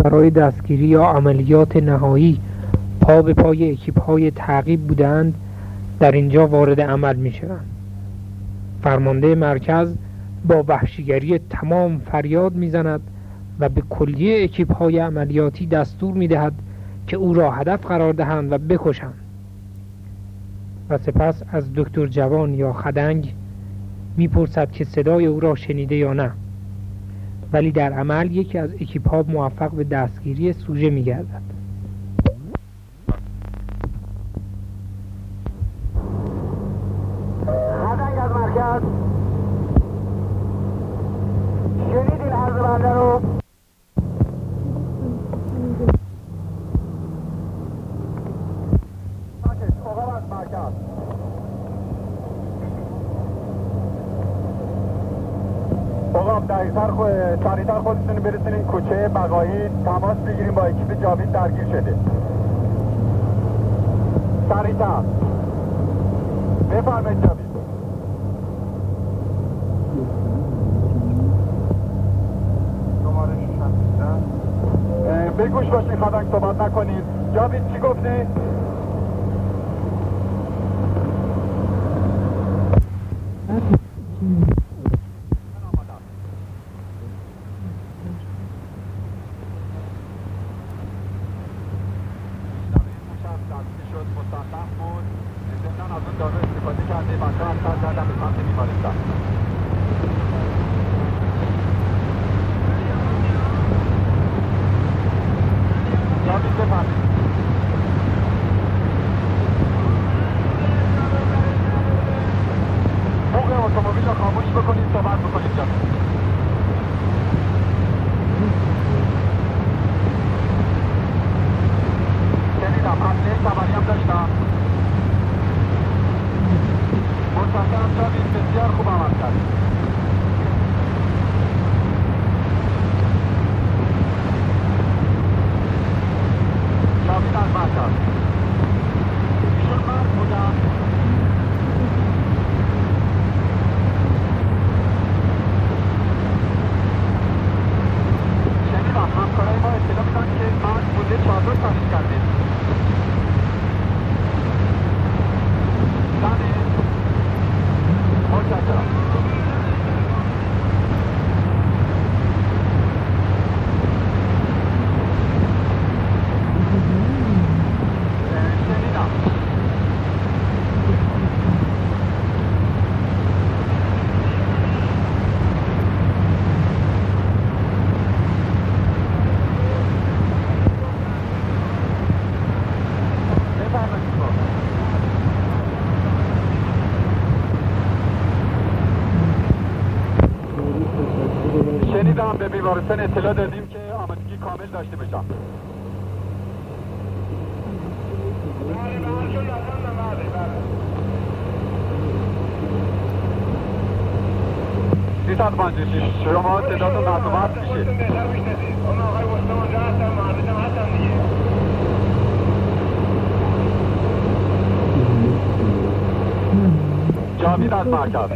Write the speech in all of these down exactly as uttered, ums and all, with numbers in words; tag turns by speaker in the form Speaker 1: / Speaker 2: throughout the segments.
Speaker 1: برای دستگیری یا عملیات نهایی پا به پای اکیپ‌های تعقیب بودند در اینجا وارد عمل می‌شوند. فرمانده مرکز با وحشیگری تمام فریاد می‌زند و به کلیه اکیپ‌های عملیاتی دستور می‌دهد که او را هدف قرار دهند و بکشند و سپس از دکتر جوان یا خدنگ می‌پرسد که صدای او را شنیده یا نه، ولی در عمل یکی از اکیپ‌ها موفق به دستگیری سوژه می‌گردد.
Speaker 2: خدنگ از مرکز، شنیدین عرض بنده رو؟ اوقاب از مرکز اوقاب دقیق‌تر خود سریع‌تر خودتون برسونین کوچه بقایی، تماس بگیریم با اکیپ جاوید درگیر شده. سریع‌تر بفرمایید جاوید. شماره شصت بگوش باشین خدنگ، صحبت نکنید. جاوید چی گفتی؟ به بیمارستان اطلاع دادیم که آمادگی کامل داشته باشم. سیصد و پنجاه و شش شما صداتون نصبت میشه. جاوید از مرکز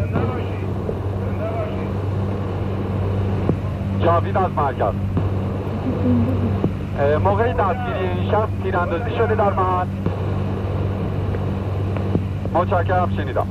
Speaker 2: جاوید از مرکز موقع دستگیری این شخص تیراندازی شده در محل. متشکرم، شنیدم.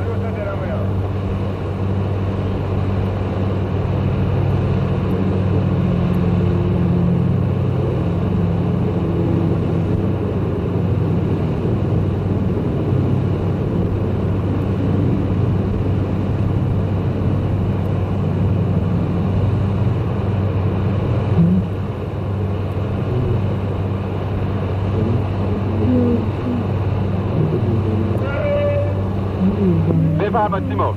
Speaker 2: بفرمایید تیمور.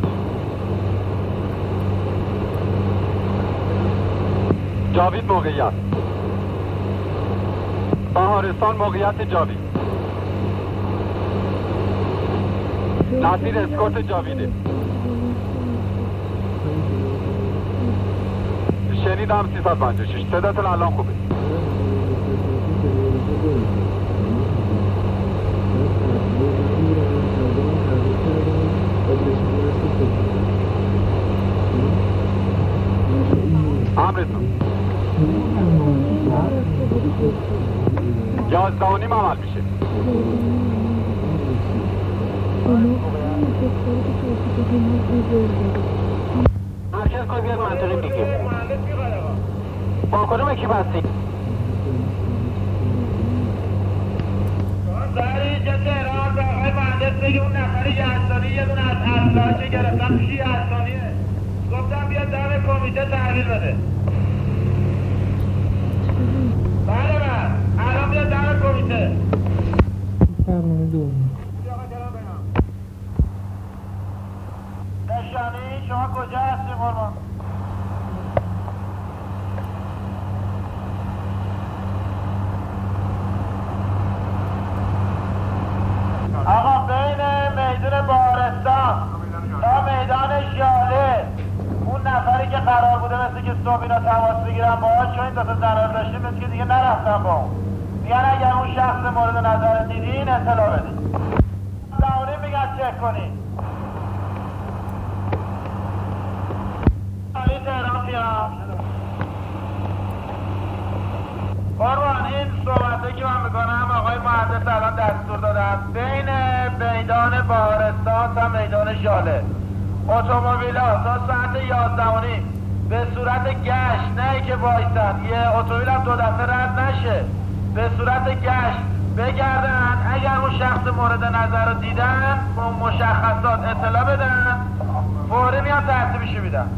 Speaker 2: جاوید موقعیت بهارستان، موقعیت جاوید. نصیر اسکورت جاویده. شنیدم سیصد و پنجاه و شش. صداتون الان خوبه. امرتون. یازده و نیم عمل میشه.
Speaker 3: مرکز کنید بیاد منطقه دیگه. با کدوم اکیپ هستی؟
Speaker 4: در اینجا تهران به آقای مهندس بگی اون نفر یزدانی یه دونه از اصلاحچه گرفتن پیشی یزدانیه. گفتم بیاد دم کمیته تحویل بده. بله بله الان بیاد دم کمیته.
Speaker 1: برنامه دوم
Speaker 4: نشانی شما کجا هستی قربان؟ آقا بین میدون بارستان تا میدان ژاله اون نفری که قرار بوده مثل که صبح اینا تماس بگیرن باهاش، چون این دو تا زنان داشتیم مثل که دیگه نرفتن با اون. میگن اگر اون شخص مورد نظر دیدین اطلاع بدین. دعونی میگن چک کنین. علی تهران پیام قربان این صحبته که من میکنم آقای مهندس الان دستور دادم بین میدان بهارستان تا میدان ژاله اتومبیل ها تا ساعت یازده و نیم به صورت گشت، نه که وایسن یه اتومبیل هم دو دفعه رد نشه، به صورت گشت بگردن. اگر اون شخص مورد نظر رو دیدن اون مشخصات اطلاع بدن، فوری میان ترتیبشو میدن.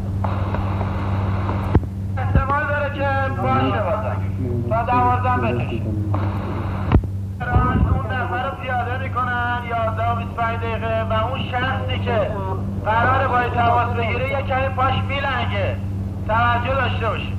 Speaker 4: احتمال داره که باشه بازن تا دوازدهم بکشید. اون نفر رو پیاده میکنن یازده و بیست و پنج دقیقه و اون شخصی که قراره باید تماس بگیره یک کمی پاش میلنگه، توجه داشته باشید.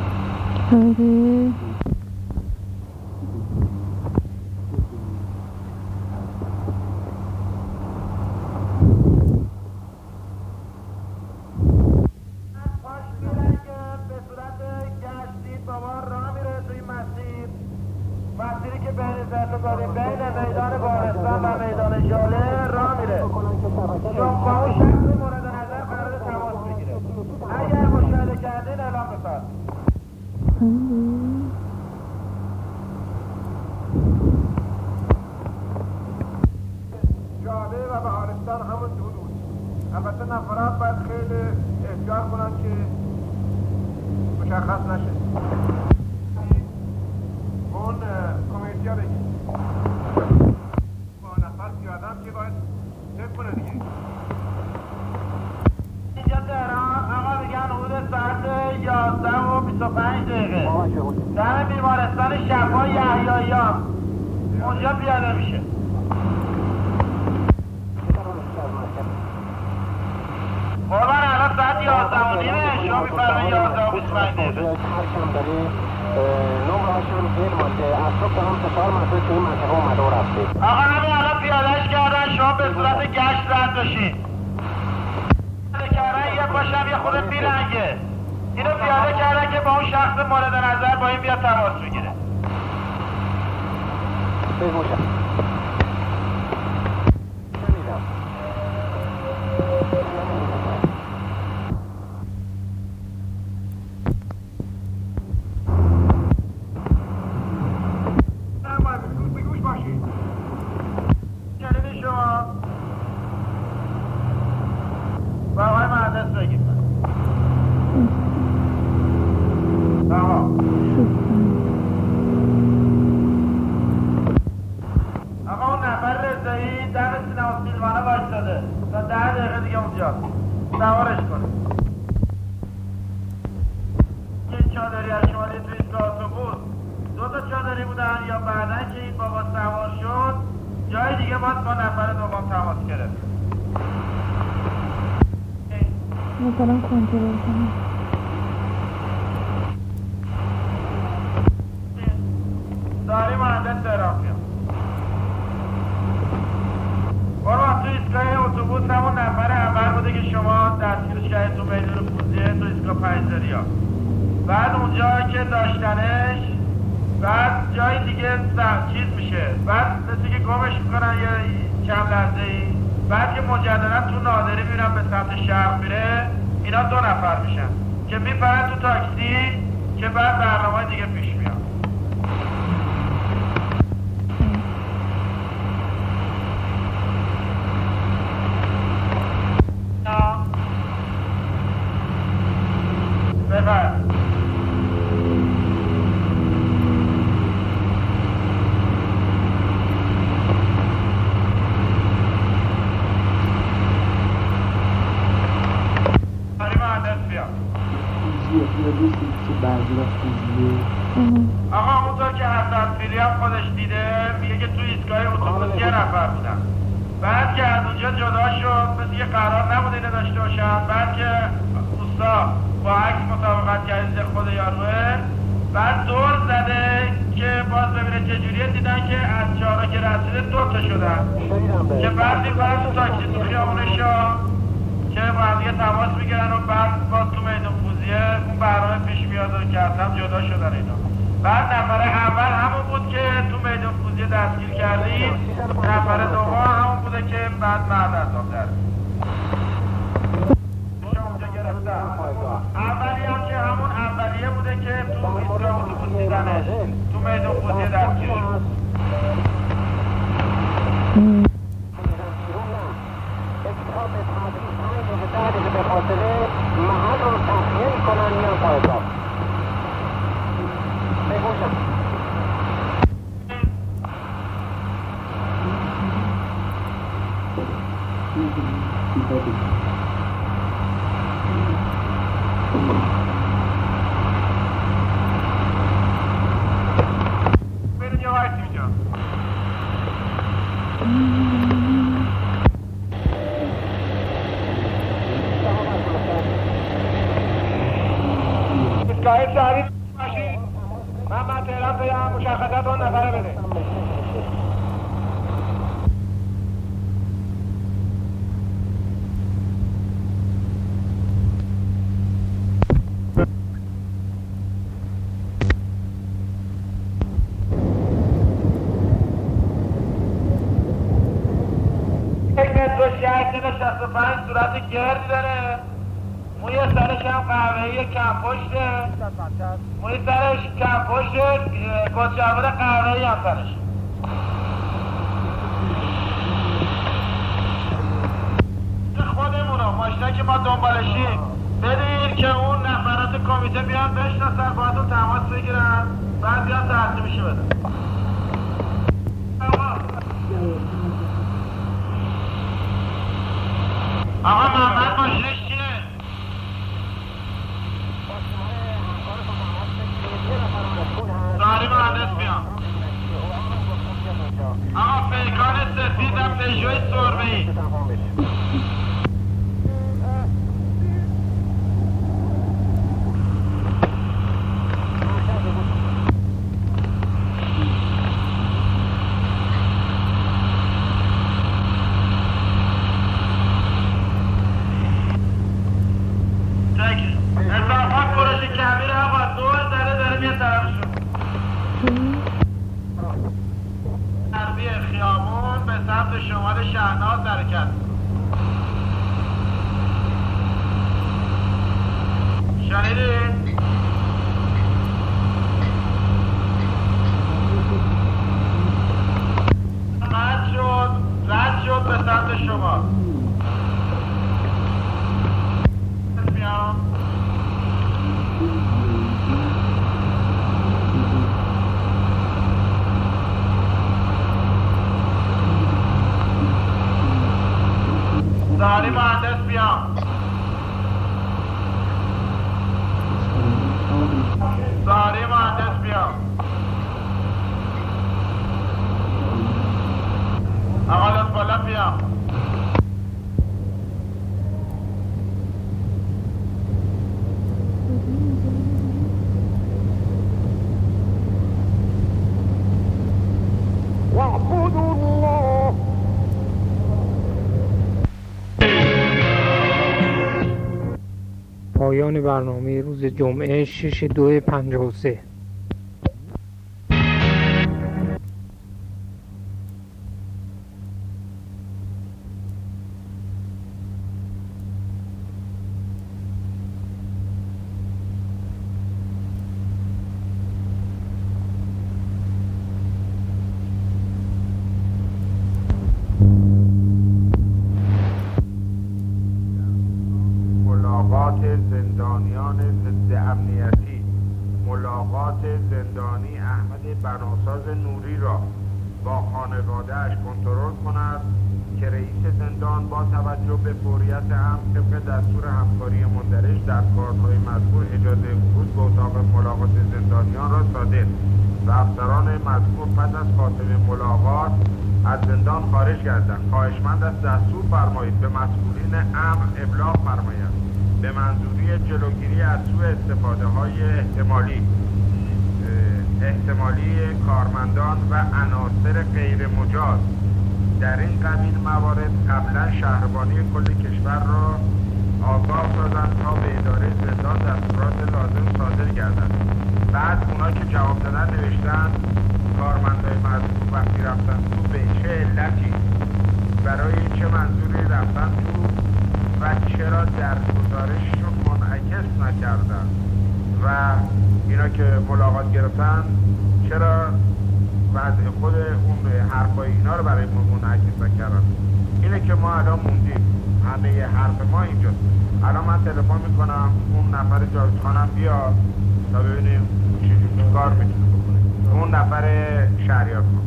Speaker 4: مسیری که بین زرد داریم بین میدان بارستان و میدان ژاله راه میره، چون با اون شخص مورد نظر قرار تماس بگیره. اگر مشاهده کردین اعلام بفرد.
Speaker 2: ژاله و بهارستان همون دو بود. البته نفرات باید خیلی احتیاط کنن که مشخص نشه. اون کمیتی ها بگید با نفر پیادم که باید تک کنه دیگه.
Speaker 4: اینجا تهران آقا میگن حدود ساعت یازده و بیست و پنج دقیقه در بیمارستان شفا یحیاییان اونجا پیاده میشه. قربان الان ساعت یازده و نیمه شما میفرمایید یازده و بیست و پنج دقیقه.
Speaker 3: نمرهاشون زیر مانده از صبح هم سفار مرسول که این منطقه اومده و رفته.
Speaker 4: آقا همین الان پیادهش کردن، شما به صورت گشت رد بشین. پیاده کردن یه پاشم یه خود بیلنگه، اینو پیاده کردن که با اون شخص مورد نظر با این بیاد تماس بگیره.
Speaker 3: بگوشم
Speaker 4: با آقای مهندس بگیم. تمام. آقا اون نفر رضایی دم سینما سیلوانه وایستاده تا ده دقیقه دیگه اونجا سوارش کنه. این چادری از شمالی تو ایستگاه اتوبوس دو تا چادری بودن یا بعدن که این بابا سوار شد جای دیگه باید با نفر دوم تماس گرفت.
Speaker 5: مثلا کنترل کنم.
Speaker 4: داری مهندس تهران بیام. قربان تو ایستگاه اتوبوس همون نفر اول بوده که شما دستگیرش کردید تو میدون پوزیه تو ایستگاه پنجزاری ها. بعد اونجا که داشتنش بعد جای دیگه چیز میشه، بعد مثل که گمش میکنن یه چند لحظه ای، بعد که مجددا تو نادری میرن به سمت شرق میره، اینا دو نفر میشن که میپرن تو تاکسی که بعد برنامه دیگه پیش میاد. آقا اونطور که حسن فیلی هم خودش دیده میگه که تو ایستگاه اتوبوس یه نفر بودن، بعد که از اونجا جدا شد مثل یه قرار نبود اینه داشته باشن، بعد که اوستا با عکس مطابقت کرده خود یاروه، بعد دور زده که باز ببینه چجوریه، دیدن که از چهارا که رسیده دوتا شدن که بعد میکنن تو تاکسی تو خیابون شاه که با هم دیگه تماس میگیرن و بعد باز تو میدون فوزیه اون برنامه پیش میاد و که از هم جدا شدن اینا. بعد نفر اول همون بود که تو میدون فوزیه دستگیر کردیم، نفر دوم همون بوده که بعد بعد از آن در اولی هم که همون اولیه بوده که تو ایستگاه اتوبوس دیدنش تو میدون فوزیه دستگیر شد.
Speaker 3: به خاطر محل رو تخلیه کنن یا پایگاه بگوشم
Speaker 4: بریم یه وقتی اینجا ایستگاه شهری باشید. من من تهران بگم مشخصات اون نفره بده. یک متر و شصت شصت و پنج صورت گردی داره، موی سرش هم قهوه‌ای کم پشته، موی سرش کم پشته، کچه‌ابر قهوه‌ای هم سرش. خودمونو ماشینه که ما دنبالشیم بدین که اون نفرات کمیته بیان بشناسن، باهاتون تماس بگیرن، بعد بیان تحصیلشو بدن. آقا محمد ماشینش چیه؟ داری مهندس بیام. آقا پیکان سفیدم پژوی سرمه‌ای. اضافات پروژه کبیر آقا دور داره داره میاد طرفشون. غربی خیابون به سمت شمال شهناز حرکت. شنیدی؟ رد شد رد شد به سمت شمال. میام داری مهندس بیام. داری مهندس بیام. آقا لطفالا بیام.
Speaker 1: پایان برنامه روز جمعه شش دو پنجاه و سه.
Speaker 4: زندانیان ضد امنیتی ملاقات زندانی احمد بناساز نوری را با خانواده‌اش کنترل کند که رئیس زندان با توجه به فوریت امر طبق دستور همکاری مندرج در کارهای مذکور اجازه ورود به اتاق ملاقات زندانیان را صادر و افسران مذکور پس از خاتمه ملاقات از زندان خارج گردند. خواهشمند است دستور فرمایید به مسئولین امر ابلاغ فرمایند به منظوری جلوگیری از سوء استفاده های احتمالی احتمالی کارمندان و عناصر غیر مجاز در این قبیل موارد قبلا شهربانی کل کشور را آگاه سازند تا به اداره زندان دستورات لازم صادر گردند. بعد اونا که جواب دادن نوشتن کارمندای مذکور وقتی رفتن تو به چه علتی برای چه منظوری رفتن تو و چرا در گزارششون منعکس نکردن و اینا که ملاقات گرفتن چرا وضع خود اون حرفای اینا رو برای ما منعکس نکردن. اینه که ما الان موندیم، همه حرف ما اینجاست. الان من تلفن میکنم اون نفر جاوید خانم بیا تا ببینیم چی کار میتونه بکنه. اون نفر شهریار خان.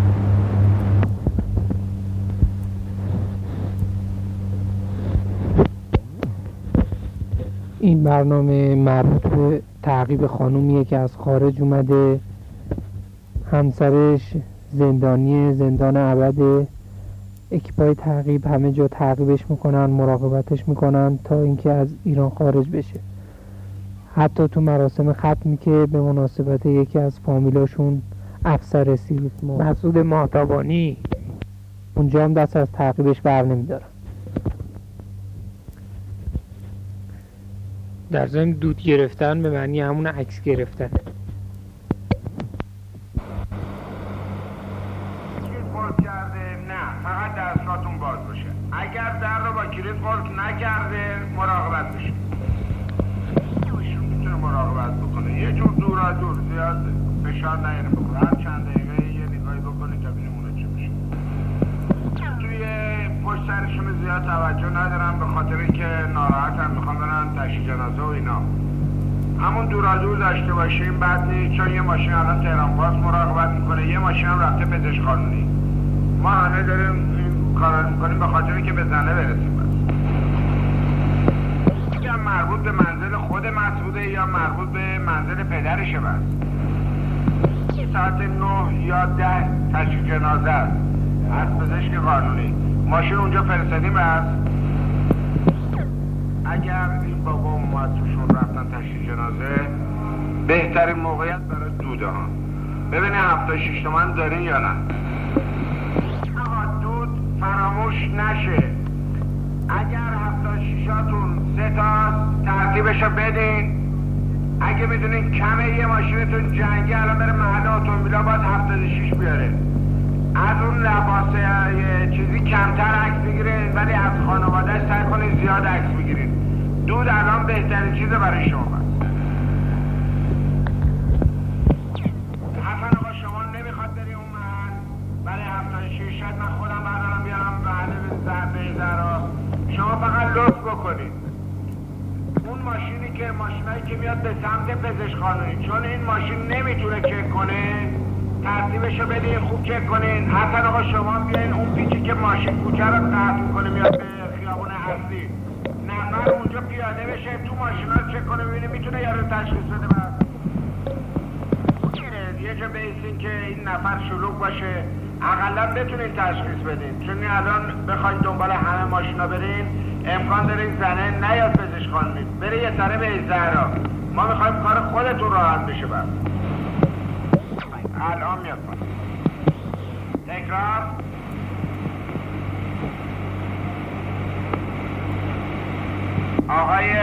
Speaker 1: این برنامه مربوط به تعقیب خانومیه که از خارج اومده، همسرش زندانی زندان ابد، اکیپای تعقیب همه جا تعقیبش میکنن، مراقبتش میکنن تا اینکه از ایران خارج بشه. حتی تو مراسم ختمی که به مناسبت یکی از فامیلاشون افسر رسید مسعود ماهتابانی، اونجا هم دست از تعقیبش بر نمیدارن. در ضمن دود گرفتن به معنی همون عکس گرفتن.
Speaker 4: اگر در رو با کلید قفل نکرده مراقبت بشه. ایشون میتونه مراقبت بکنه، یه جور دورا دور زیاد فشار نیاره بکنه، هر چند دقیقه یه نگاهی بکنه که ببینیم اونه چی میشه. توی پشت سرشون زیاد توجه ندارم به خاطر اینکه ناراحتن، میخوام برن تشییع جنازه و اینا. همون دورا دور داشته باشیم بعد نیست، چون یه ماشین الان تهران پاس مراقبت میکنه، یه ماشین هم رفته پزشک قانونی. ما همه داریم کار میکنیم به خاطر اینکه به زنه برسیم. بس یا مربوط به منزل خود مسعوده یا مربوط به منزل پدرشه. بس ساعت نه یا ده تشییع جنازه است از پزشک قانونی، ماشین اونجا فرستادیم. بس اگر این بابا اومد توشون رفتن تشییع جنازه، بهترین موقعیت برای دوده ها ببینه هفتاد شش تومن دارین یا نه. فراموش نشه، اگر هفتاد شیشاتون سه تا ترتیبشو بدین، اگه میدونین کمه یه ماشینتون جنگی الان بره محل اتومبیلا باید هفتاد و شیش بیاره، از اون لباسه چیزی کمتر عکس بگیرین ولی از خانوادهش سعی کنین زیاد عکس بگیرین. دود الان بهترین چیزه برای شما. حسن آقا شما نمیخواد بری اون محل برای هفتاد و شیش، شاید من خودم بردارم بیارم محل بیزرا، شما فقط لطف بکنید اون ماشینی که ماشینایی که میاد به سمت پزشک قانونی، چون این ماشین نمیتونه چک کنه، ترتیبشو بدین خوب چک کنین. حسن آقا شما بیاین اون پیچی که ماشین کوچه رو قطع میکنه میاد به خیابون اصلی، نفر اونجا پیاده بشه تو ماشینا رو چک کنه ببینه میتونه یارو تشخیص بده. بعد یه جا بیسین که این نفر شلوغ باشه اقلا بتونین تشخیص بدین، چون الان بخواید دنبال همه ماشینا برین امکان داره این زنه نیاد پزشک قانونی بره یه سره به زهرا. ما میخوایم کار خودتون راحت بشه. بعد الان میاد تکرار. آقای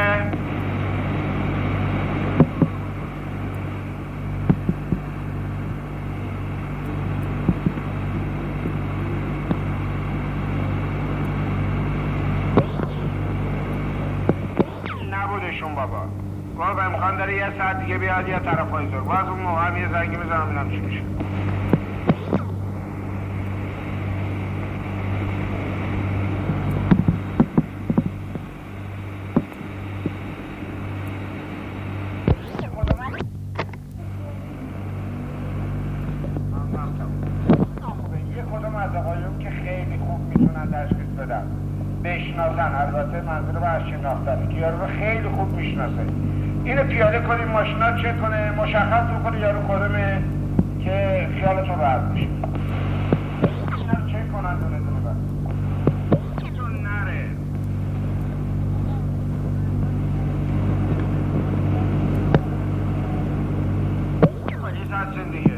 Speaker 4: نبودشون بابا گفت امکان داره یه ساعت دیگه بیاد یه طرف های زور، باز اون موقع هم یه زنگی میزنم بینم چی میشه. یه کدوم از آقایون که خیلی خوب میتونن در شناختن، البته منظور من از شناختن که یارو رو خیلی خوب میشناسه. اینو پیاده کنیم ماشینا چک کنه، مشخص بکنه یارو کدومه که خیالتون راحت میشه. اینا رو چک کنن دونه دونه بر چون نره پلیس هستین دیگه.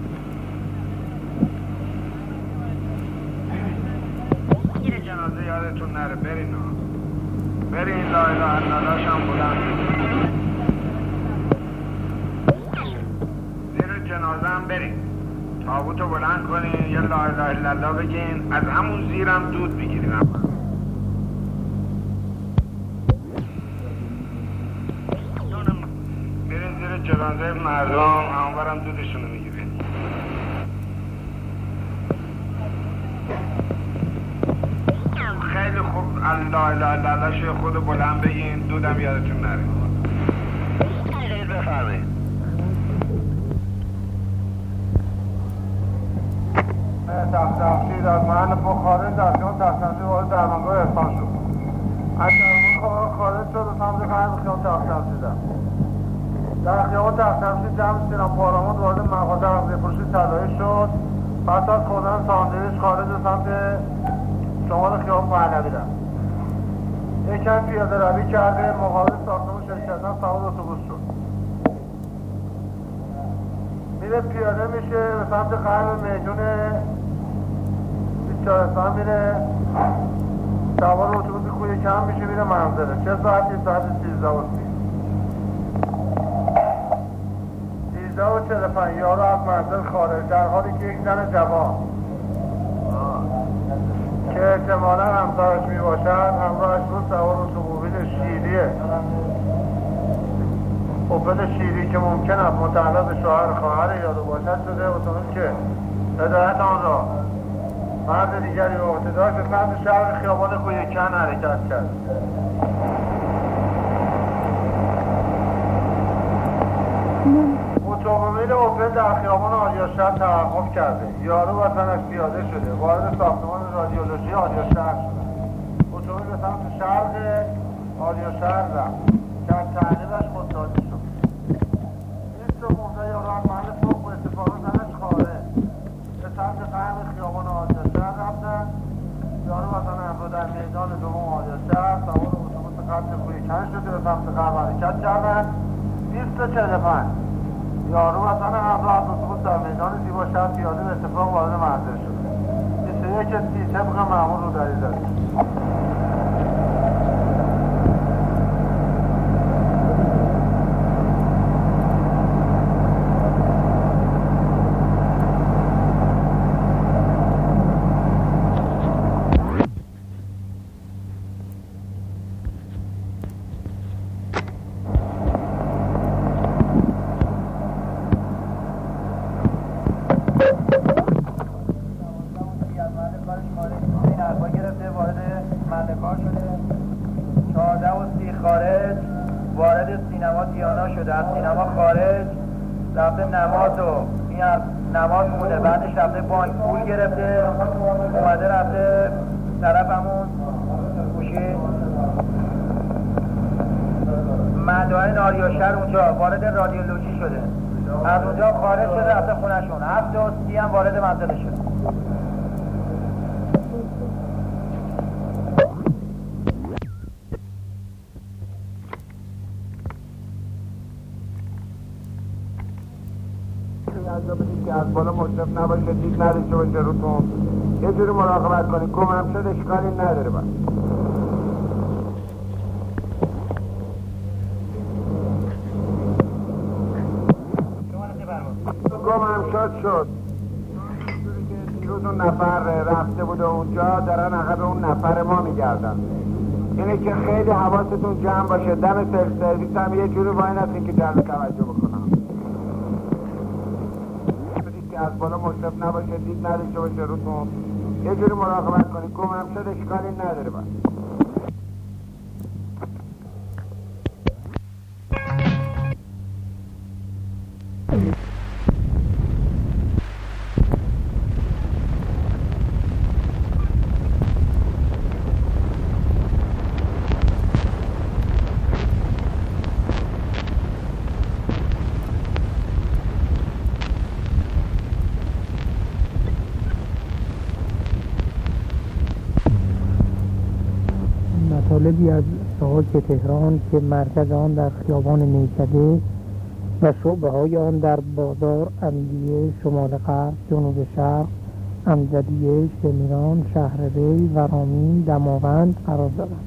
Speaker 4: یه جنازه یادتون نره، برین ها برین، لا اله الا الله شم بلند زیر جنازه هم برین، تابوتو بلند کنین، یه لا اله الا الله بگین، از همون زیرم دود بگیرین. برین زیر جنازه مردم، همونورم دودشونو میگیرین. خیلی خوب الله اله الا الله شو خودو بلند بگین، دودم یادتون نره. خیلی بفرمایید.
Speaker 2: تخت تخشید از محل بخاری در خیان تختنزی وارد درمانگاه احسان شد. از درمانگاه خارج شد و سمت غرب خیان تختنزی در در خیان تختنزی جمع سینم پارامون وارد مغازه اغذیه فروشی طلایی شد. پس از خوردن ساندویچ خارج سمت شمال خیان پهلوی رفت. یکم پیاده روی کرده، مقابل ساختمان شرکت‌ها سوار اتوبوس شد. میره پیاده میشه به سمت غرب میدون بیچارستان میره، سوار اتوبوس کوی کم میشه میره منزله. چه ساعتی؟ ساعت سیزده و سی سیزده و چهل و پنج یارو از منزل خارج، در حالی که یک زن جوان که احتمالا همسرش میباشد همراهش بود سوار اتومبیل شیریه، اوپل شیری که ممکن است متعلق به شوهر خواهر یارو باشد شده. اتومبیل که هدایت آن را مرد دیگری به عهده داشت به سمت شهر خیابان کوهکن حرکت کرد. اتومبیل اوپل در خیابان آریاشهر توقف کرده. یارو و زنش پیاده شده، وارد ساختمان رادیولوژی آریاشهر شده. اتومبیل به سمت شرق آریاشهر رفت. در تعقیبش خودسازی شد. بیست و خورده یارو از محل فوق و اتفاق زنش خارج به سمت غرب خیابان آریاشهر رفتن. یارو و زن همراه در میدان دوم آریاشهر سوار اتوبوس خط کوهکن شده به سمت غرب حرکت کردند. بیست و چهل و پنج یارو و زن همراه از اتوبوس در میدان زیباشهر پیاده به اتفاق وارد منزل شد. بیست و یک سی طبق معمول رو دری زد. رفته نماز و این از نماز مونه، بعدش رفته بانک پول گرفته، اومده رفته طرف همون گوشی مدائن آریاشهر اونجا وارد رادیولوژی شده. از اونجا خارج شده رفته خونهشون. هفت و سی هم وارد منزله شده. که از بالا مشرف نباشه، دید نداشته باشه روتون، یه جوری مراقبت کنید. گم هم شد اشکالی نداره. بس گم هم شد شد جوری که دیروز اون نفر رفته بوده اونجا دارن عقب اون نفر ما میگردن. اینه که خیلی حواستون جمع باشه. دم سلف سرویس هم یه جوری وای نستین که جلب توجه بکنم. از بالا مشرف نباشه، دید نداشته باشه روتون، یه جوری مراقبت کنید. گم هم شد اشکالی نداره. بس
Speaker 1: جالبی از ساحات تهران که مرکز آن در خیابان میکده و شعبه های آن در بازار امیریه، شمال غرب، جنوب شرق، امجدیه، شمیران، شهربی، ورامین، دماوند قرار دارند.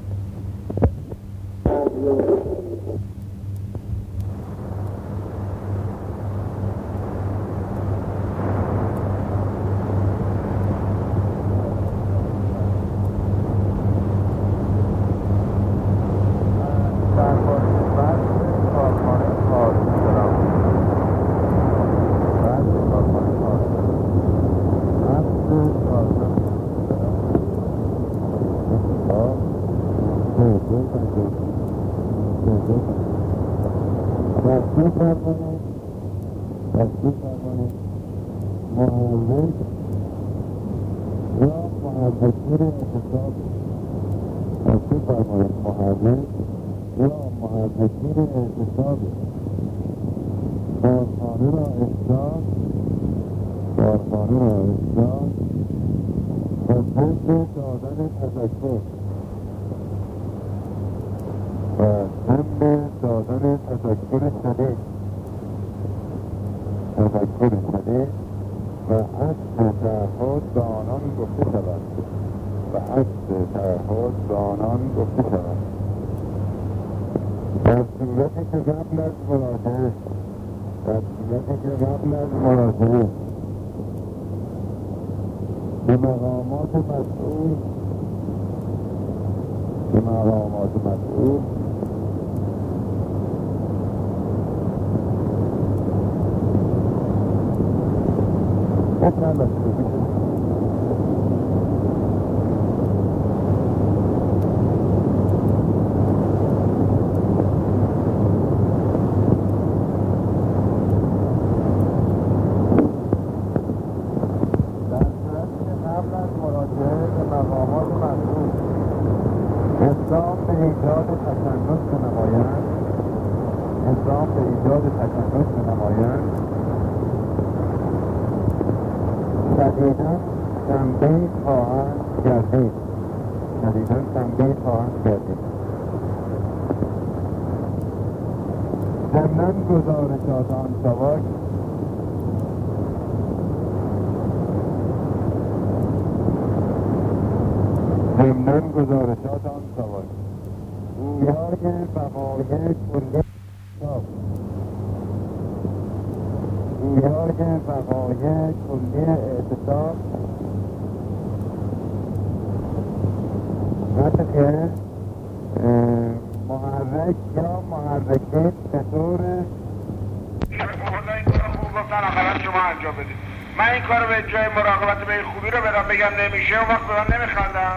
Speaker 4: نمیشه اون وقت به من نمیخندم.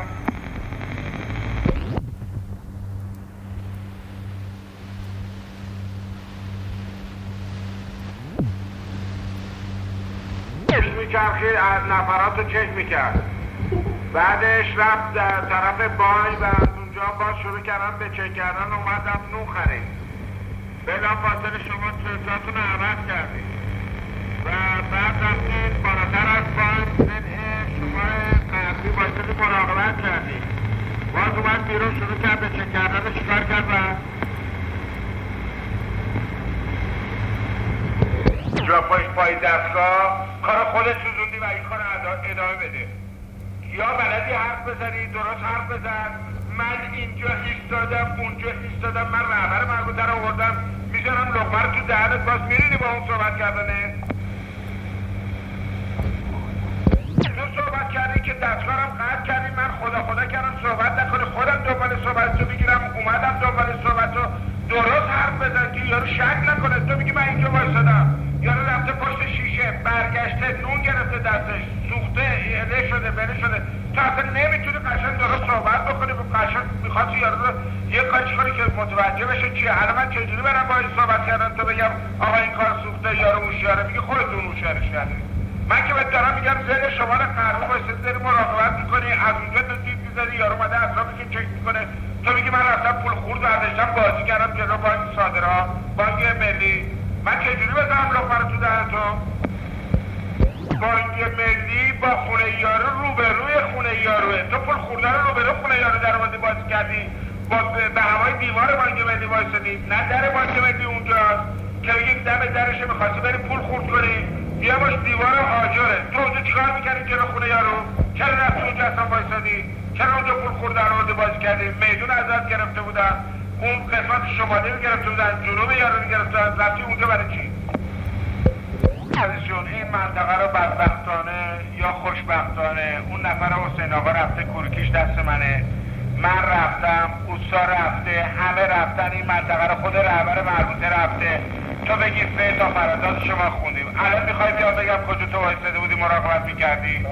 Speaker 4: میچرخید از نفرات رو چک میکرد، بعدش رفت در طرف بای و از اونجا باز شروع کردن به چک کردن، اومدم نون خرید. بلا فاصله شما چشاتون رو عوض کردید و بعد رفتید بالاتر از بای شما قربی باشدی مراقبت کردید، باز اومد بیرون شروع کرد به چک کردن. چیکار کرد و جا پاش پای دستگاه کار خودت سوزوندی و این کار ادامه بده. یا بلدی حرف بزنی، درست حرف بزن. من اینجا ایستادم، اونجا ایستادم، من رهبر مربوطه رو آوردم میذارم لقمه رو تو دهنت، باز میرینی با اون صحبت کردنه. تو صحبت کردی که دستگارم قطع کردی، من خدا خدا کردم صحبت نکنی، خودم دنبال صحبت تو بگیرم، اومدم دنبال صحبت تو. درست حرف بزن که یارو شک نکنه. تو میگی من اینجا وایسادم، یارو رفته پشت شیشه، برگشته، نون گرفته دستش، سوخته، اله شده، بله شده. تو اصلا نمیتونی قشنگ درست صحبت بکنی، قشنگ میخواد یارو رو یه کاری کنی که متوجه بشه چیه. الان من چجوری برم با این صحبت کردن تو بگم آقا این کار سوخته، یارو هوشیاره؟ میگه خودتون هوشیارش کردی. من که بهت دارم میگم زیر شما رو قرار باشید، زیر مراقبت میکنی، از اونجا تو دید میزنی، یارو اومده اطرافشو چک میکنه. تو میگی من رفتم پول خورد برداشتم بازی کردم جلو بانک صادرات، بانک ملی. من چجوری بزنم لقمه رو تو دهن تو؟ بانک ملی با خونه یارو روبروی خونه یاروه. تو پول خورده رو روبرو خونه یارو در اومدی بازی کردی. با به هوای دیوار بانک ملی وایسادی، نه در بانک ملی اونجاست که بگیم دم درش می‌خواستی بری پول خورد کنی، بیا باش دیوار آجره. تو اونجا چیکار می‌کردی جلو خونه یارو؟ چرا رفتی اونجا اصلا وایسادی؟ چرا اونجا پول خورد در آورده بازی کردی؟ میدون ازت گرفته بودن، اون قسمت شمالی رو گرفته بودن، جنوب یارو رو گرفته بودن، رفتی اونجا برای چی؟ عزیزجون این منطقه رو بدبختانه یا خوشبختانه اون نفر حسین آقا رفته کوروکیش دست منه، من رفتم، اوستا رفته، همه رفتن، این منطقه رو خود رهبر مربوطه رفته. تو بگی سه تا فرازات شما خوندیم، الان میخوای بیا بگم کجا تو وایساده بودی مراقبت میکردی؟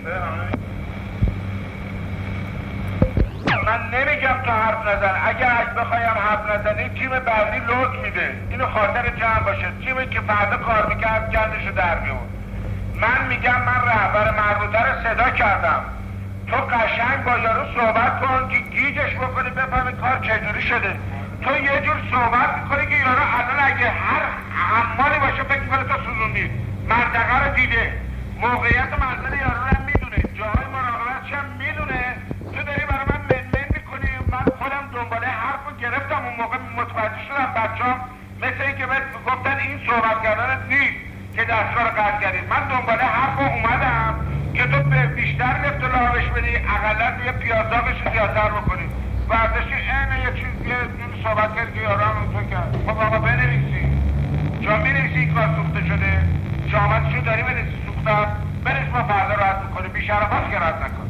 Speaker 4: من نمیگم تو حرف نزن، اگه اگه بخوایم حرف نزنی تیم بعدی لوک میده، اینو خاطر جمع باشه. تیمی که فردا کار میکرد گندشو در میون. من میگم من رهبر مربوطه رو صدا کردم، تو قشنگ با یارو صحبت کن که گیجش بکنی بفهمی کار چجوری شده. تو یه جور صحبت میکنی که یارو الان اگه هر حمالی باشه فکر میکنه تو سوزوندی. منطقه رو دیده، موقعیت منزل یارو رو هم میدونه، جاهای مراقبتش هم میدونه. تو داری برای من منمن میکنی. من خودم دنباله حرف رو گرفتم، اون موقع متوجه شدم بچه‌ام مثل این که بهت گفتن این صحبت کردنت نیست که دستگاه رو قطع کردی. من دنباله حرف رو اومدم که تو بیشتر اطلاعش بدی، اقلا یه پیازداغش زیادتر بکنی. برداشتی اینه یه چیز یه صحبت کرد که یارو هم تو کرد. خب آقا بنویسی، جا می‌نویسی این کار سوخته شده، شامتشو داری بنویسی سوختن، بنویس ما فردا راحت میکنیم، بیشرفاش که راحت نکن.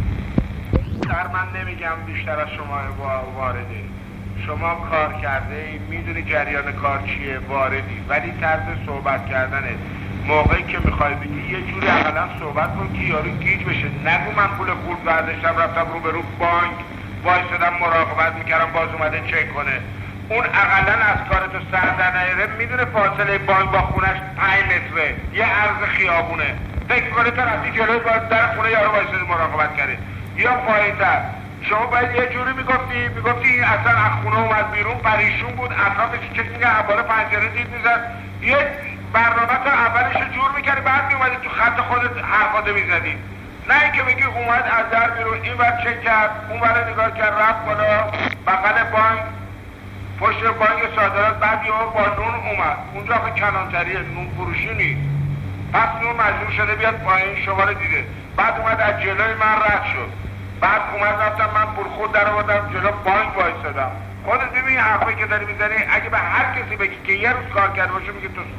Speaker 4: در من نمیگم بیشتر از شما وارده، شما کار کرده ای، میدونی جریان کار چیه، واردی، ولی طرز صحبت کردنه موقعی که میخوای بگی یه جوری اقلا صحبت کن که یارو گیج بشه. نگو من پول خورد برداشتم رفتم رو به رو بانک وایسادم مراقبت میکردم باز اومده چک کنه. اون اقلا از کار تو سر در نیاره، میدونه فاصله بانک با خونش پنج متره، یه عرض خیابونه. فکر کنه تو رفتی جلوی باز در خونه یارو وایسادی مراقبت کرده. یا پایین‌تر شما باید یه جوری میگفتی میگفتی این اصلا از خونه اومد بیرون پریشون بود، اطرافش چک میگه عباره پنجره دید میزد، یه برنامه تا اولش جور میکردی بعد میومدی تو خط خودت حرفاده میزدی. نه اینکه بگی اومد از در بیرون این ور چک کرد اون ور نگاه کرد رفت بالا بغل بانک پشت بانک صادرات، بعد یه با نون اومد اونجا آخه کنانتریه، نون فروشی نیست. پس نون مجبور شده بیاد پایین، شما رو دیده، بعد اومد از جلوی من رد شد، بعد اومد رفتم من پول خود در آوردم جلو بانک وایسادم. خودت ببین این حرفی که داری میزنی، اگه به هر کسی بگی که یه روز کار کرده باشه میگه تو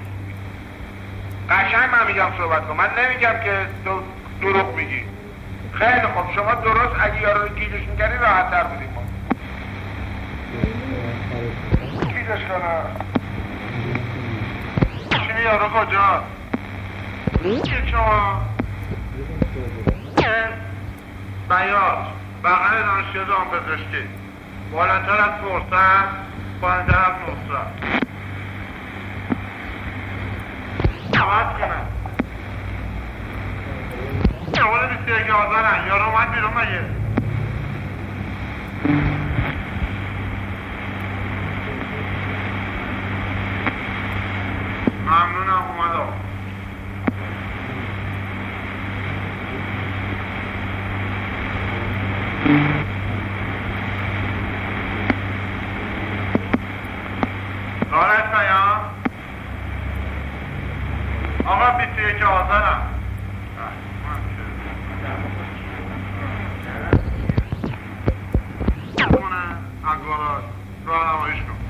Speaker 4: قشنگ. من میگم صحبت کن، من نمیگم که تو دروغ میگی. خیلی خوب، شما درست اگه یارو رو گیجش میکردی راحت تر بودیم ما. گیجش کنم چی یارو کجا؟ چی شما؟ بیاد بغل دانشگاه دامپزشکی بالاتر از فرصت پایین‌تر از نصرت عوض کنم. اول بیست و یک آذرن یارو اومد بیرون مگه؟ ممنونم اومد آقا. دارش نیام آقا بیست و یک آذرم کنه اگراج راه نمایش کن.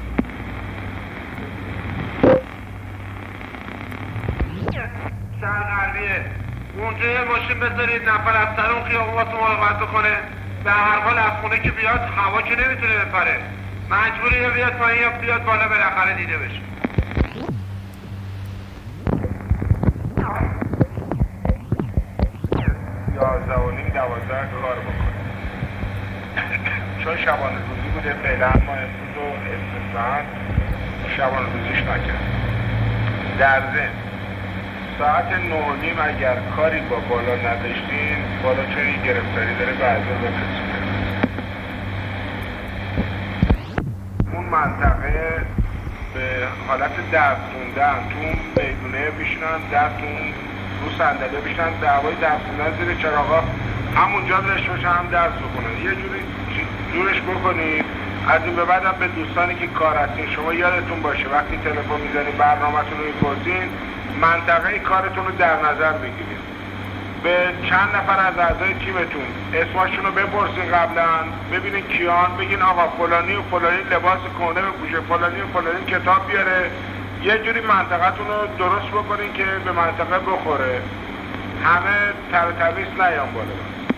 Speaker 4: شهر غربیه اونجا یه ماشین بذارید نفر از سر اون خیابون واسه مراقبت کنه. به هر حال از خونه که بیاد هوا که نمیتونه بپره، مجبوری یا بیاد پایین یا بیاد بالا بالاخره دیده بشه. یازده و نیم دوازده کار بکنه چون شبانه روزی بوده. فعلا ما امروز رو استثنان شبانه روزیش نکرد. در ضمن ساعت نه نیم اگر کاری با بالا نداشتین، بالا چون این گرفتاری داره بعضا بفرستونه اون منطقه به حالت درس خوندن تو اون میدونه بیشنن، درستون رو صندلی بیشنن، دعوای درس خوندن زیر چراغا همونجا داشته باشه هم درس بکنن. یه جوری جورش بکنید
Speaker 2: از این به بعد هم به دوستانی که کار هستین شما یادتون باشه وقتی تلفن میزنید برنامه‌تون رو می‌پرسین منطقه کارتون رو در نظر بگیرید. به چند نفر از اعضای تیمتون اسمشون رو بپرسین قبلا، ببینین کیان، بگین آقا فلانی و فلانی لباس کهنه بپوشه، فلانی و فلانی کتاب بیاره، یه جوری منطقه‌تون رو درست بکنین که به منطقه بخوره، همه تر و تمیز نیان بالا.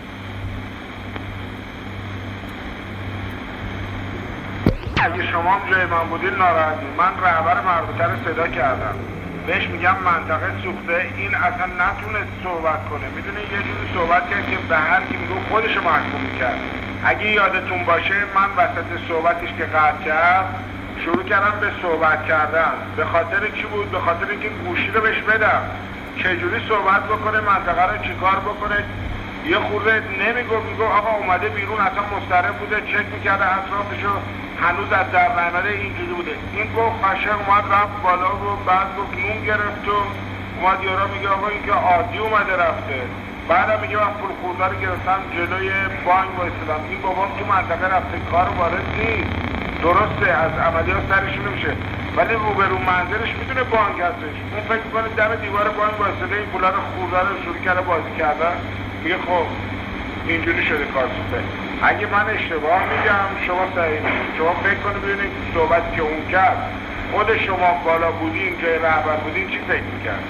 Speaker 2: اگه شما هم جای من بودین ناراحتی، من رهبر مربوطه رو صدا کردم بهش میگم منطقه سوخته، این اصلا نتونست صحبت کنه، میدونی یه جوری صحبت کرد که به هر کی میگو خودشو محکوم میکرد. اگه یادتون باشه من وسط صحبتش که قطع کرد شروع کردم به صحبت کردن. به خاطر چی بود؟ به خاطر اینکه گوشی رو بهش بدم چجوری صحبت بکنه، منطقه رو چیکار بکنه. یه خورده نمیگو، میگو آقا اومده بیرون اصلا مضطرب بوده، چک میکرده اطرافشو، هنوز از در نیامده، اینجوری بوده. این گفت قشنگ اومد رفت بالا و بعد گفت نون گرفت و اومد یارا میگه آقا این که عادی اومده رفته. بعدم میگه من پول خورده رو گرفتم جلوی بانک وایسادم، این بابام تو منطقه رفته کار وارد نیست. درسته از عملیات سرش نمیشه ولی روبرو منظرش میدونه بانک هستش، اون فکر میکنه دم دیوار بانک وایساده این پولا رو خورده رو شروع کرده بازی کردن. میگه خب اینجوری شده کار سوپه. اگه من اشتباه میگم شما صحیح میگید، شما فکر کنید ببینید صحبتی که اون کرد خود شما بالا بودین جای رهبر بودین چی فکر میکرد؟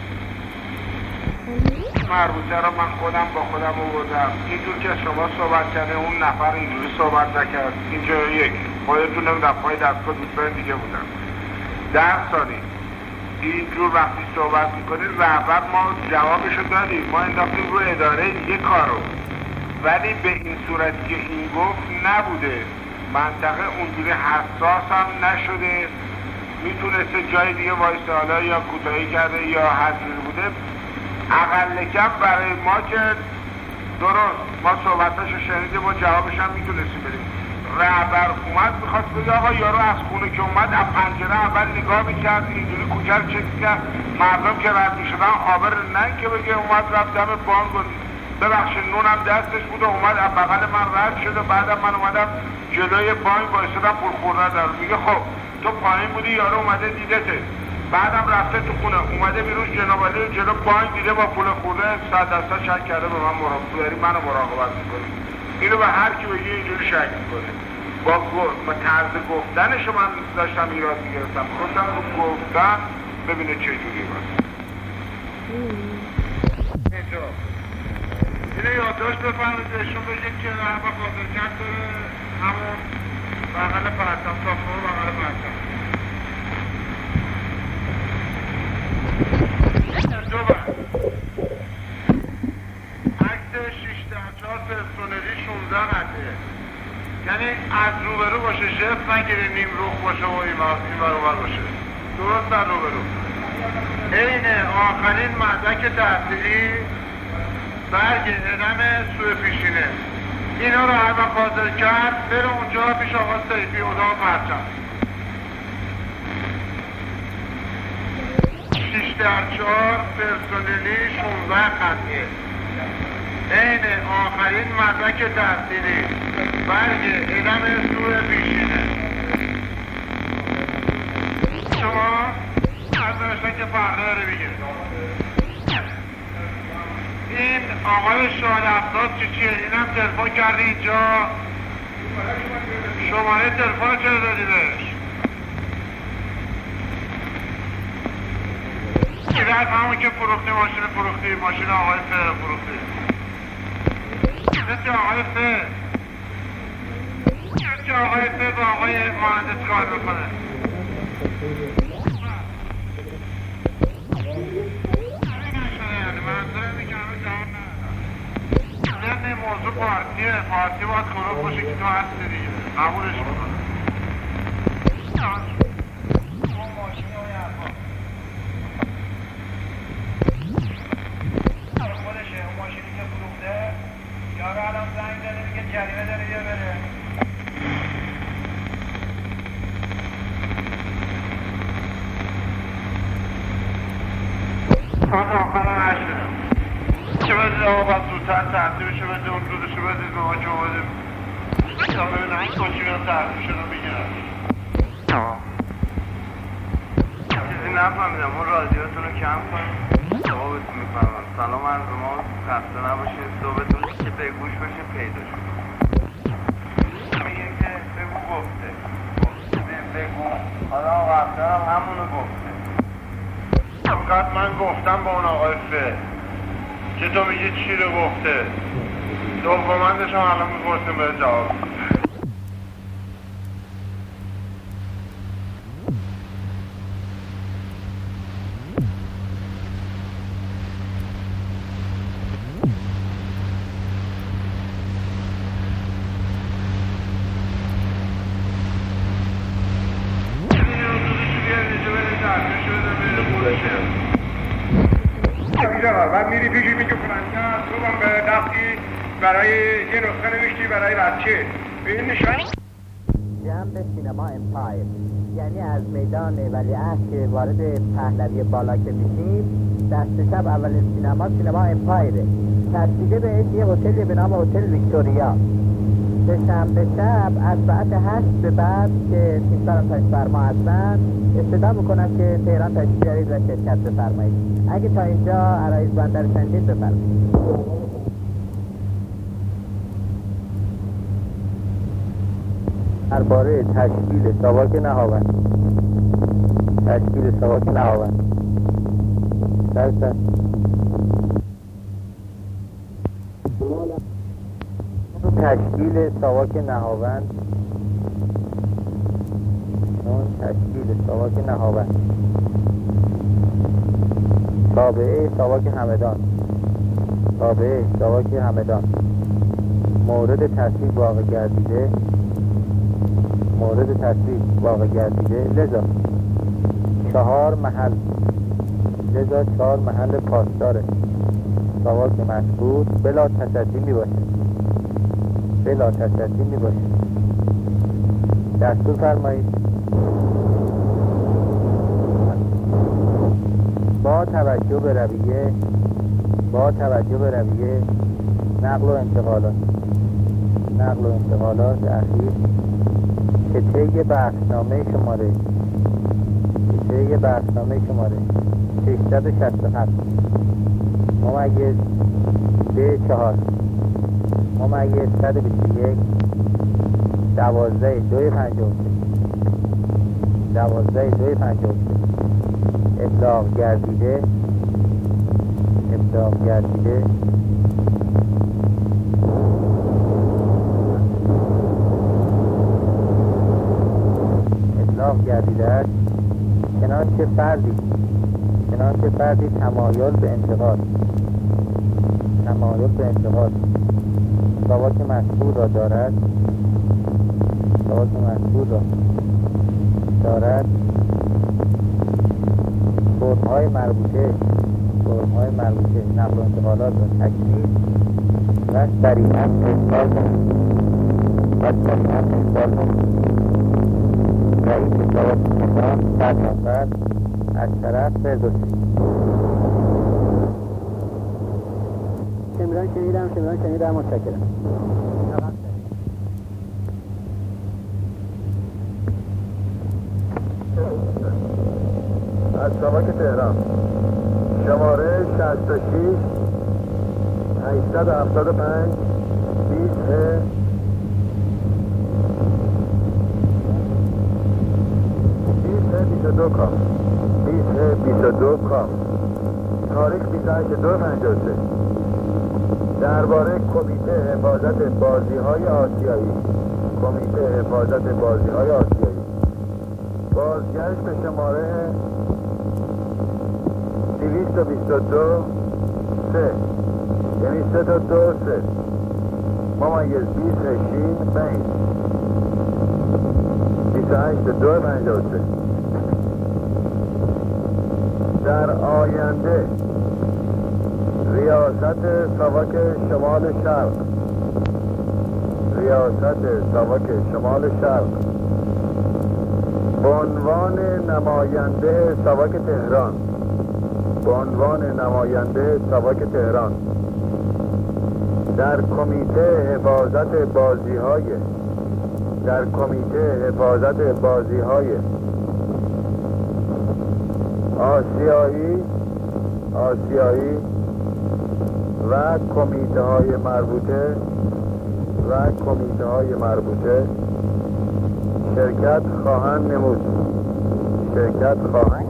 Speaker 2: مربوطه رو من خودم با خودم آوردم اینجور که شما صحبت کرده اون نفر اینجوری صحبت نکرد. اینجا یک خودتون نمیدم پای دستگاه دوستان دیگه بودم در ثانی اینجور وقتی صحبت میکنید رهبر ما جوابشو دادیم، ما انداختیم رو اداره دیگه کارو، ولی به این صورتی که این گفت نبوده. منطقه اونجوری حساس هم نشده، میتونسته جای دیگه وایسته، حالا یا کوتاهی کرده یا حضوری بوده. اقل کم برای ما که درست ما صحبتاشو شنیدیم و جوابش هم میتونستیم بدیم. رهبر اومد میخواست بگه آقا یارو از خونه که اومد از پنجره اول نگاه میکرد، اینجوری کوچه رو چک میکرد، مردم که رد میشدن خابر نه که بگه اومد رفت دم بانک و ببخشید نونم دستش بود و اومد از بغل من رد شد و بعدم من اومدم جلوی بانک وایسادم پول خورده دارم. میگه خب تو پایین بودی یارو اومده دیدته، بعدم رفته تو خونه اومده بیروش جنابالی جلو بانک دیده با پول خورده صد دستا شک کرده به من مراقبت منو مراقبت میکنه. اینو به هر کی بگی اینجوری شک میکنه. با, با طرز گفتنشو من داشتم ایراد میگرفتم، خواستم رو گفتن ببینه چه جوری باید. اینجا اینه یادداشت بفرمید بهشون بگید که رهبر خاطرکرد داره همون بغل پرچم ساختمون بغل پرچم. دو بر عکس شش ده چهار پرسونلی شانزده قطعه، یعنی از روبرو باشه، شفت نگیره، نیم روخ باشه و این برابر باشه، درست در روبرو. این آخرین مدرک تحصیلی، برگ ادم سوی پیشینه، اینا رو هر وقت حاضر کرد بره اونجا پیش آقا سیفی اتاق پرچم. شش در چهار پرسونلی شانزده قطعه، این آخرین مدرک تحصیلی، برگ ادم سوی پیشینه. شما از نوشتن که فردا داره بگیره. این آقای شاهد افزاد چی چیه؟ این هم تلفن کرده اینجا، شماره تلفن چرا دادی بهش؟ این از همون که فروختی ماشین فروختی، ماشین آقای فه فروختی. مثل آقای فه مثل آقای فه با آقای مهندس کار بکنه. این موضوع پارتیه، پارتی باید خروب باشه که تو هستی دیگه قبولش بکنه. اون ماشین های اربا خودشه، اون ماشینی که فروخته یارو الان زنگ زده میگه جریمه داره بیا بره. ساعت آخران هشت چه بده آقا باید زودتر تحصیبشو بده، اون دودشو بده به ما که اومده تا ببینم این کچیون تحریفشون رو بگیرم. چیزی نفهمیدم، اون رادیوتون رو کم کنیم. جوابتون میفهمم. سلام عرض ما، خسته نباشید، صبحتون که بگوش باشید پیدا شد. میگه که بگو گفته بگو، حالا وقتا هم همونو گفته. فقط من گفتم با اون آقای فه که تو میگه چی رو گفته، دومندش هم الان میپرسیم به جواب.
Speaker 4: بعد میری پیشی میگه فرنگه تو هم به دستی برای یه نسخه نوشتی برای بچه به این نشان
Speaker 6: جنب سینما امپایر، یعنی از میدان ولیعهد که وارد پهلوی بالا که میشیم دست چپ اولین سینما سینما امپایره. تصویده بهش یه هتلی به نام هتل ویکتوریا. به شنبه شب از ساعت هشت به بعد که تیمسارم تاش فرما هستن استدا میکنن که تهران تشریف بیارید و شرکت بفرمایید. اگه تا اینجا عرایض بندر شنجید بفرمایید.
Speaker 7: درباره تشکیل ساواک نهاوند تشکیل ساواک نهاوند سر سر تشکیل ساواک نهاوند چون تشکیل ساواک نهاوند تابعه ساواک همدان تابعه ساواک همدان مورد تصویب واقع گردیده مورد تصویب واقع گردیده لذا چهار محل لذا چهار محل پاسدار ساواک مذکور بلا تصدی می باشه بلا تصدی می باشه. دستور فرمایید. با توجه به رویه با توجه به رویه نقل و انتقالات نقل و انتقالات اخیر که طی بحثنامه شماره که طی بحثنامه شماره ششصد و شصت و هفت ممیز به چهار ممیز صد و بیست و یک دوازده دوی پنجاه و سه دوازده دوی پنجاه و سه ابلاغ گردیده ابلاغ گردیده ابلاغ گردیده است چنانچه فردی چنانچه فردی تمایل به انتقال تمایل به انتقال ساواک مذکور را دارد ساواک مذکور را دارد فرم‌های مربوطه فرم‌های مربوطه نقل و انتقالات را تکمیل و سریعاً ارسال کنید و سریعاً ارسال کنید. رئیس ساواک نظام صد نفر از طرف فردوسی. شمیران شنیدم شمیران شنیدم متشکرم.
Speaker 2: از ساواک تهران شماره شصت و شش هشتصد و هفتاد و پنج بیست بیست و دو کام بیست بیست و دو کام تاریخ بیست و هشت دو پنجاه و سه درباره کمیته حفاظت بازی‌های آسیایی کمیته حفاظت بازی‌های آسیایی بازگشت به شماره دویست و بیست و دو سه یعنی سه تا دو سه ممیز بیست هشتین پنج بیست و هشت دو پنجاه و سه در آینده ریاست ساواک شمال شرق ریاست ساواک شمال شرق به عنوان نماینده ساواک تهران به عنوان نماینده ساواک تهران در کمیته حفاظت بازی‌های
Speaker 7: در کمیته حفاظت بازی های آسیایی آسیایی و کمیته های مربوطه و کمیته های مربوطه شرکت خواهند نمود شرکت خواهند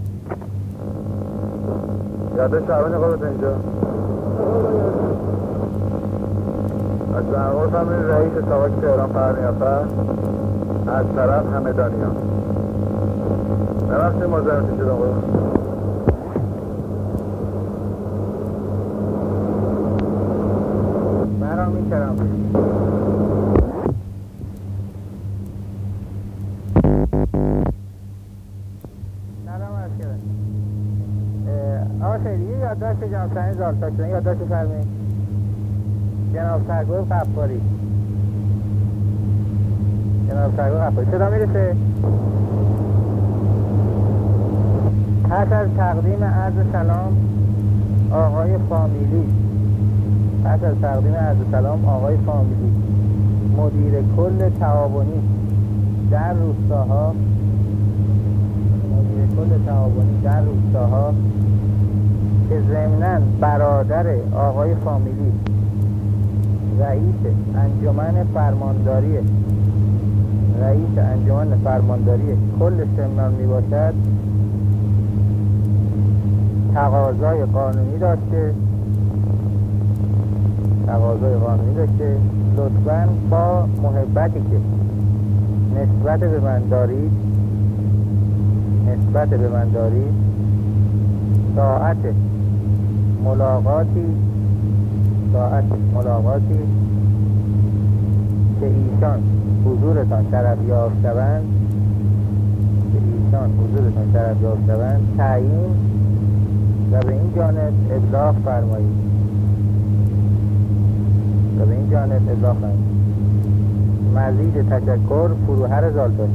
Speaker 7: یاده شعبان خودت اینجا از برنامه فهمین رئیس ساواک تهران پرنیافر از طرف همدانیان نرفتی مزارتی شدن خودم برام این کرم سلام عرض کرد آقا خیلی یادداشت جناب سنی زالتا شدن یادداشت فرمایید جناب سرگوه غفاری جناب سرگوه غفاری صدا میرسه پس از تقدیم عرض سلام آقای فامیلی پس از تقدیم عرض سلام آقای فامیلی مدیر کل تعاونی در روستاها مدیر کل تعاونی در روستاها که ضمناً برادر آقای فامیلی رئیس انجمن فرمانداری رئیس انجمن فرمانداری کل سمنان می باشد تقاضای قانونی داشته تقاضای قانونی داشته لطفاً با محبتی که نسبت به من دارید نسبت به من دارید ساعت ملاقاتی ساعت ملاقاتی که ایشان حضورتان شرف یافت شوند که ایشان حضورتان شرف یافت شوند تعیین و به این جانب ابلاغ فرمایید و به این جانب ابلاغ فرمایید مزید تشکر فروهر زالتاشی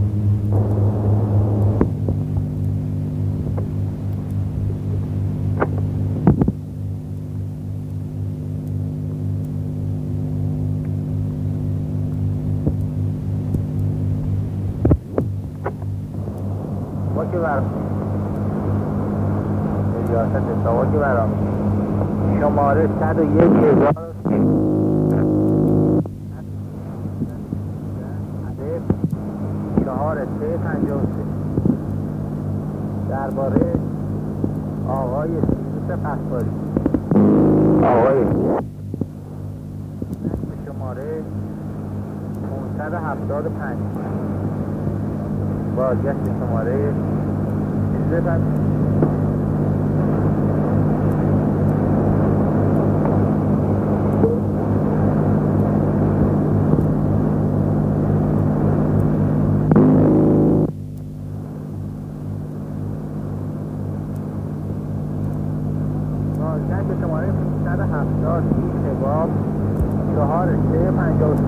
Speaker 7: که برام ریاست ساواک برام شماره صد و یک هزار چهار سه پنجاه و سه درباره آقای سیروس قفاری آقای شماره پانصد و هفتاد و پنج بازگشت شماره بزن بازگشت شماره پانصد و هفتاد شباب چهار سه پنجاه و سه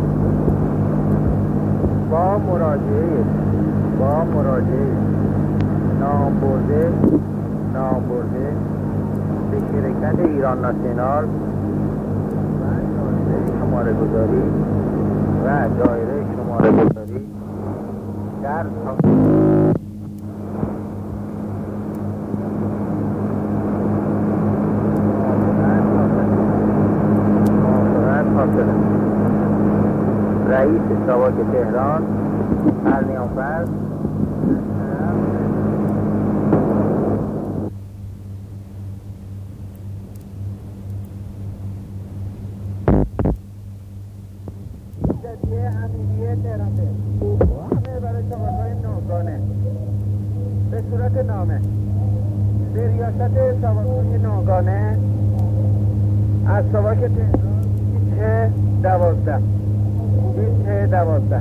Speaker 7: با مراجعه با مراجعه نام برده نام برده به شرکت ایران ناسیونال و دایره شماره گذاری و دایره شماره گذاری در رئیس ساواک تهران پرنیافر امیریه تهران همه برای ساواک‌های نوگانه به صورت نامه به ریاست ساواک‌های نوگانه از ساواک تهران بیست دوازده بیست دوازده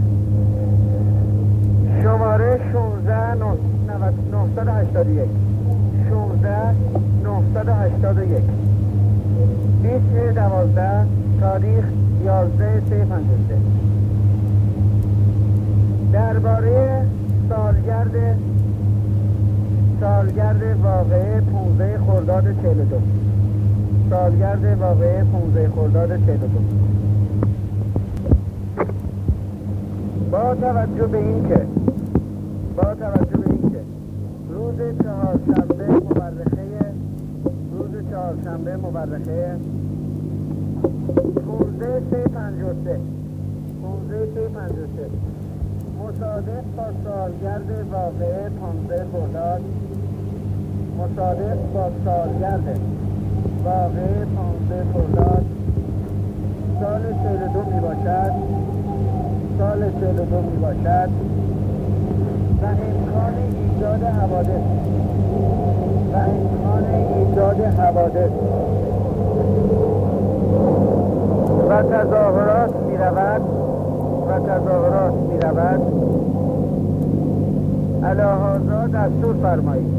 Speaker 7: شماره شانزده نهصد و هشتاد و یک شانزده نهصد و هشتاد و یک بیست دوازده تاریخ یازده سه پنجاه و سه درباره سالگرد سالگرد واقعه پانزده خرداد چهل و دو سالگرد واقعه پانزده خرداد چهل و دو با توجه به این که با توجه به این که روز چهارشنبه مورخه روز چهارشنبه مورخه پانزده سه پنجاه و سه پانزده سه پنجاه و سه مصادف با سالگرد واقعه پانزده خرداد مصادف با سالگرد واقعه پانزده خرداد سال چهل و دو می باشد سال چهل و دو می باشد و امکان ایجاد حوادث و امکان ایجاد حوادث و تظاهرات می رود و تظاهرات می رود علاهازا دستور فرمایید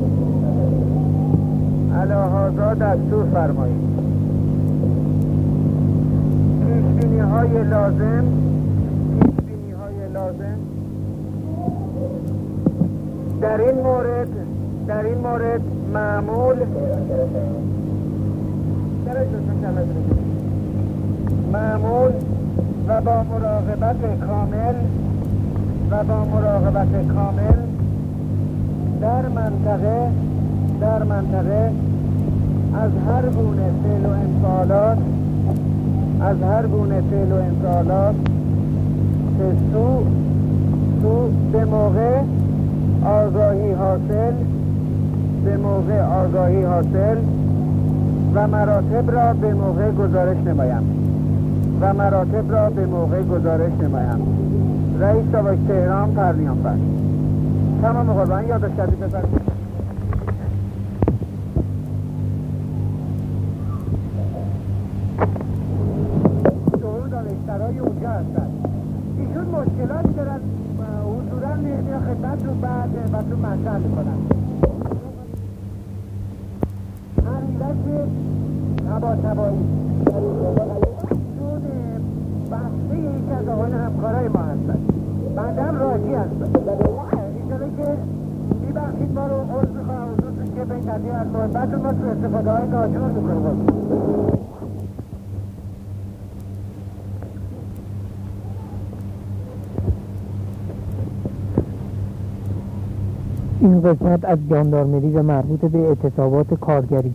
Speaker 7: علاهازا دستور فرمایید پیشبینی های لازم پیشبینی های لازم در این مورد در این مورد معمول معمول و با مراقبت کامل و با مراقبت کامل در منطقه در منطقه از هر گونه فعل و انفعالات از هر گونه فعل و انفعالات که سو سو به موقع آگاهی حاصل به موقع آگاهی حاصل و مراتب را به موقع گزارش نمایم و مراتب را به موقع گزارش نمایم. رئیس ساواک تهران پرنیانفر. تمام قربان یادداشت کردید بفرمایید. شروع دانشسرای اونجا هستن. ایشون مشکلاتی دارن حضورا میاد خدمت رو بعد و تو مطرح میکنن. حقیقت تبا تبایی بسته یکی از آقایان همکارای ما هستن. بنده هم راضی هستم. اینجوری که میبخشید ما رو عرض میخواهم حضورتون که به این تدیه از محبتون ما تو استفاده های ناجور میکنیم.
Speaker 1: این قسمت از جاندارمری و مربوط به اعتصابات کارگری.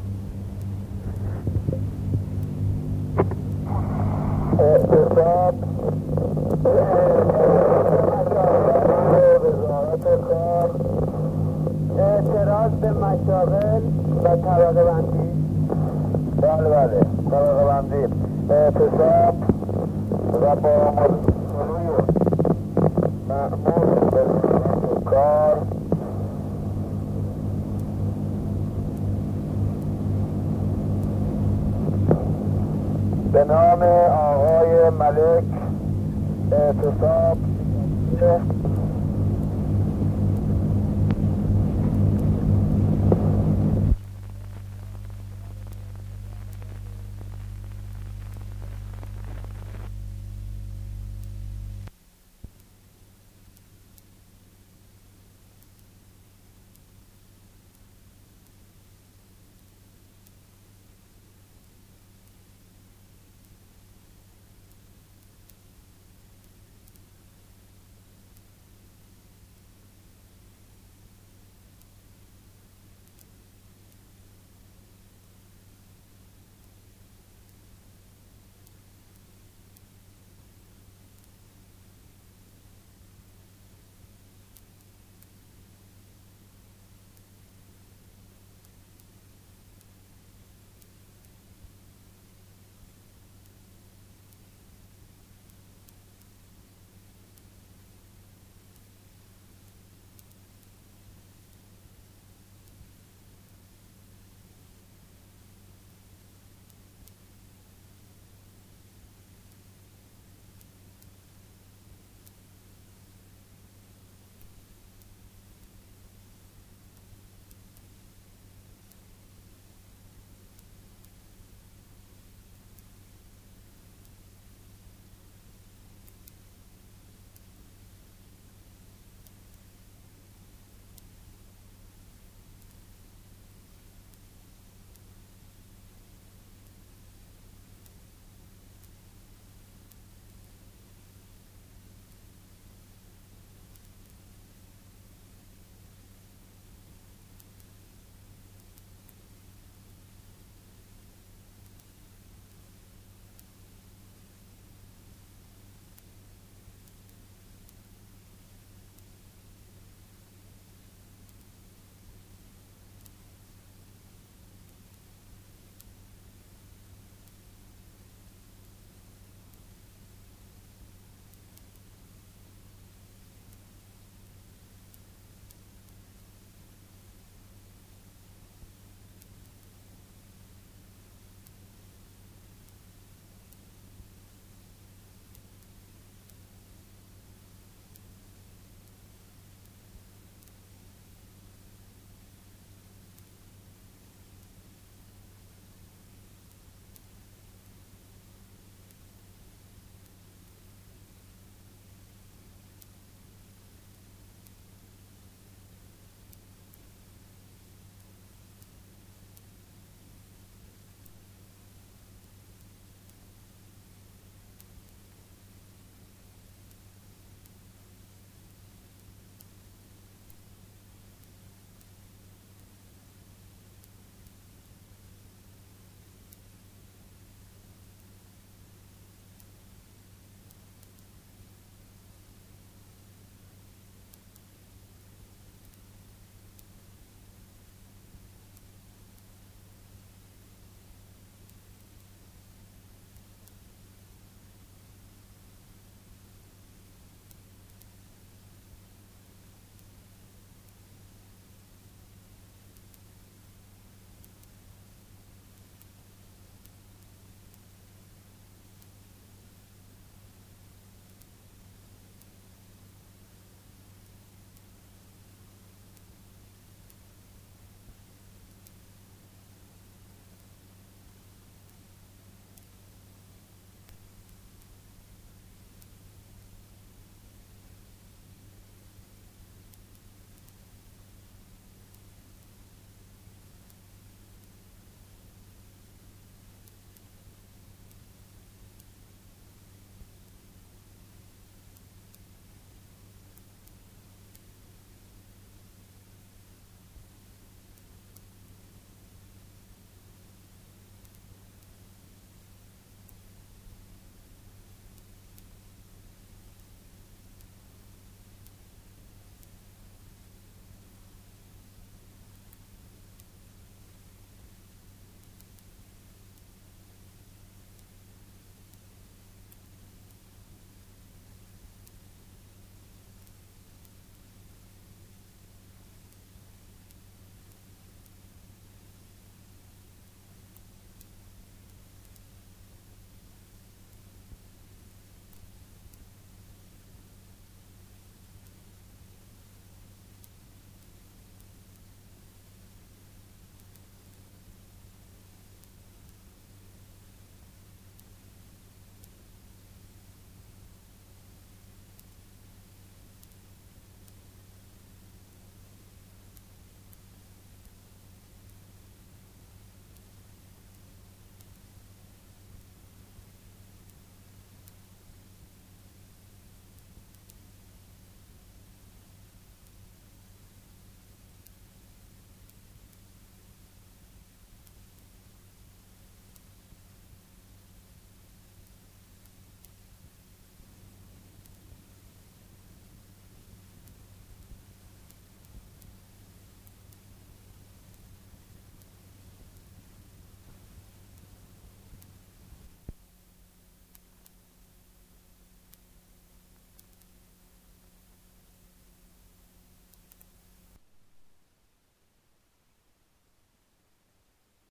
Speaker 7: اعتصاب
Speaker 6: مشاغل و طبقه بندی.
Speaker 2: بله بله طبقه بندی اعتصاب و با ملوی معمول به کار به نام آقای ملک اعتصاب